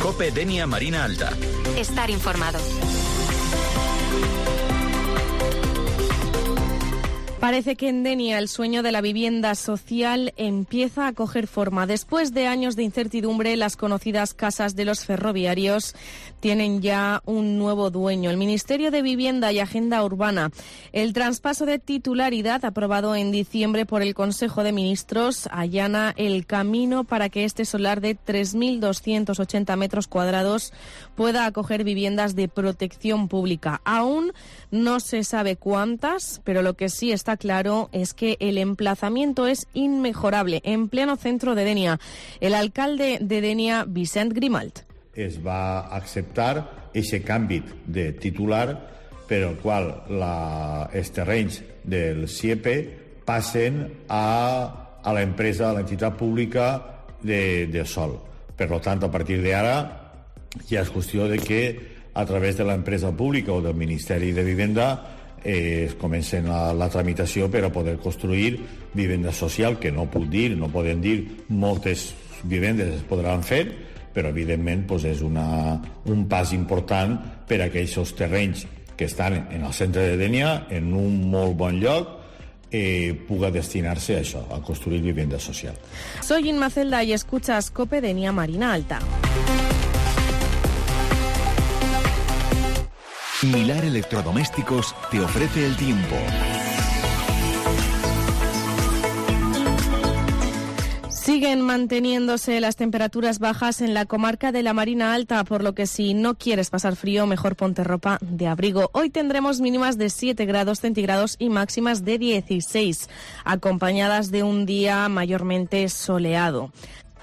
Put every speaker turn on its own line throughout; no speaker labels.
COPE Denia Marina Alta.
Estar informado.
Parece que en Denia el sueño de la vivienda social empieza a coger forma. Después de años de incertidumbre, las conocidas casas de los ferroviarios tienen ya un nuevo dueño, el Ministerio de Vivienda y Agenda Urbana. El traspaso de titularidad aprobado en diciembre por el Consejo de Ministros allana el camino para que este solar de 3.280 metros cuadrados pueda acoger viviendas de protección pública. Aún no se sabe cuántas, pero lo que sí está claro es que el emplazamiento es inmejorable, en pleno centro de Denia. El alcalde de Denia, Vicent Grimalt.
Es va acceptar ese canvi de titular per el qual els terrenys del SIEPE passen a la empresa, a l'entitat pública de Sol. Per tant, a partir d'ara ja és qüestió de que a través de l'empresa pública o del Ministeri de Vivenda es comencen la tramitació per a poder construir vivenda social, que no puc dir, no poden dir moltes vivendes es podran fer, però evidentment és un pas important per a aquells terrenys que estan en el centre de Denia, en un molt bon lloc, puga destinarse a això, a construir vivienda social.
Soy Inma Celda y escuchas COPE Denia Marina Alta.
Milar Electrodomésticos te ofrece el tiempo.
Siguen manteniéndose las temperaturas bajas en la comarca de la Marina Alta, por lo que si no quieres pasar frío, mejor ponte ropa de abrigo. Hoy tendremos mínimas de 7 grados centígrados y máximas de 16, acompañadas de un día mayormente soleado.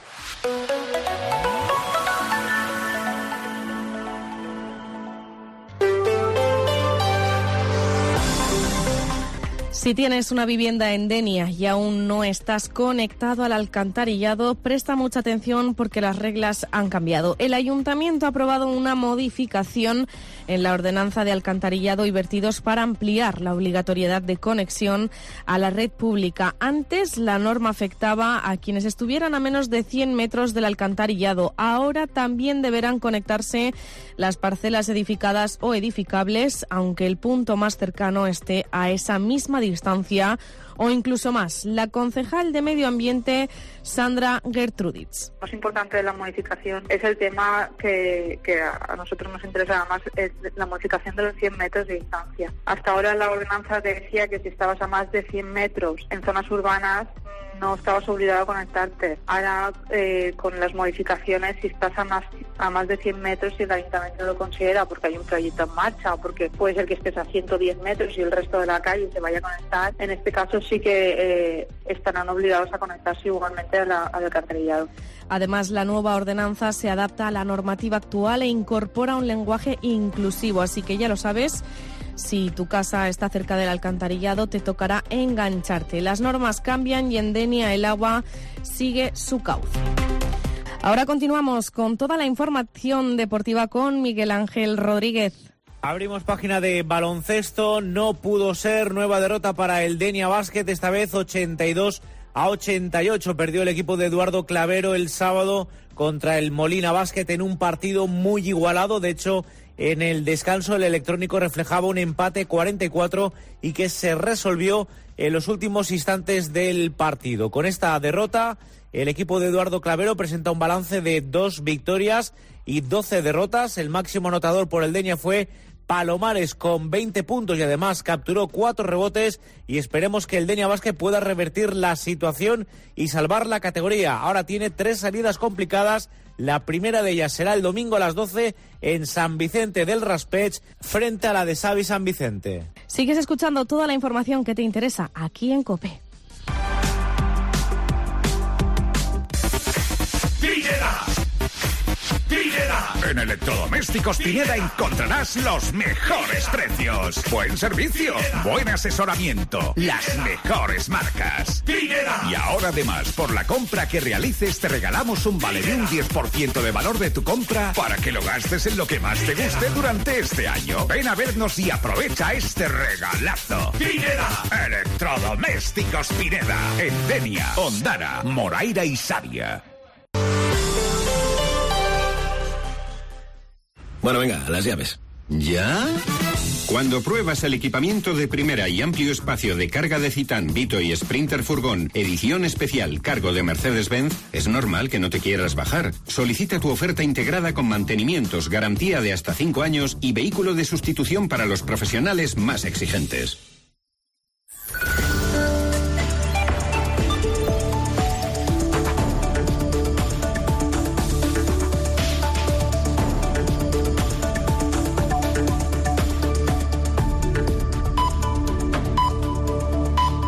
Si tienes una vivienda en Denia y aún no estás conectado al alcantarillado, presta mucha atención porque las reglas han cambiado. El Ayuntamiento ha aprobado una modificación en la ordenanza de alcantarillado y vertidos para ampliar la obligatoriedad de conexión a la red pública. Antes la norma afectaba a quienes estuvieran a menos de 100 metros del alcantarillado. Ahora también deberán conectarse las parcelas edificadas o edificables, aunque el punto más cercano esté a esa misma distancia o incluso más. La concejal de Medio Ambiente, Sandra Gertruditz.
Lo más importante de la modificación es el tema que a nosotros nos interesa más, es la modificación de los 100 metros de distancia. Hasta ahora la ordenanza decía que si estabas a más de 100 metros en zonas urbanas no estabas obligado a conectarte. Ahora, con las modificaciones, si estás a más de 100 metros, si el ayuntamiento lo considera porque hay un proyecto en marcha o porque puede ser que estés a 110 metros y el resto de la calle se vaya a conectar, en este caso sí que estarán obligados a conectarse igualmente al alcantarillado.
Además, la nueva ordenanza se adapta a la normativa actual e incorpora un lenguaje inclusivo, así que ya lo sabes. Si tu casa está cerca del alcantarillado, te tocará engancharte. Las normas cambian y en Denia el agua sigue su cauce. Ahora continuamos con toda la información deportiva con Miguel Ángel Rodríguez.
Abrimos página de baloncesto. No pudo ser, nueva derrota para el Denia Basket, esta vez 82-88. Perdió el equipo de Eduardo Clavero el sábado contra el Molina Basket en un partido muy igualado. De hecho, en el descanso el electrónico reflejaba un empate 44 y que se resolvió en los últimos instantes del partido. Con esta derrota, el equipo de Eduardo Clavero presenta un balance de 2 victorias y 12 derrotas. El máximo anotador por el Denia fue Palomares con 20 puntos y además capturó 4 rebotes, y esperemos que el Denia Basket pueda revertir la situación y salvar la categoría. Ahora tiene 3 salidas complicadas. La primera de ellas será el domingo a las 12 en San Vicente del Raspech frente a la de Xavi San Vicente.
Sigues escuchando toda la información que te interesa aquí en COPE.
En Electrodomésticos Pineda encontrarás los mejores precios, buen servicio, buen asesoramiento, las mejores marcas. Y ahora además, por la compra que realices te regalamos un vale de un 10% de valor de tu compra para que lo gastes en lo que más te guste durante este año. Ven a vernos y aprovecha este regalazo. Electrodomésticos Pineda, en Denia, Ondara, Moraira y Sarria.
Bueno, venga, las llaves. ¿Ya?
Cuando pruebas el equipamiento de primera y amplio espacio de carga de Citan, Vito y Sprinter Furgón, edición especial, cargo de Mercedes-Benz, es normal que no te quieras bajar. Solicita tu oferta integrada con mantenimientos, garantía de hasta 5 años y vehículo de sustitución para los profesionales más exigentes.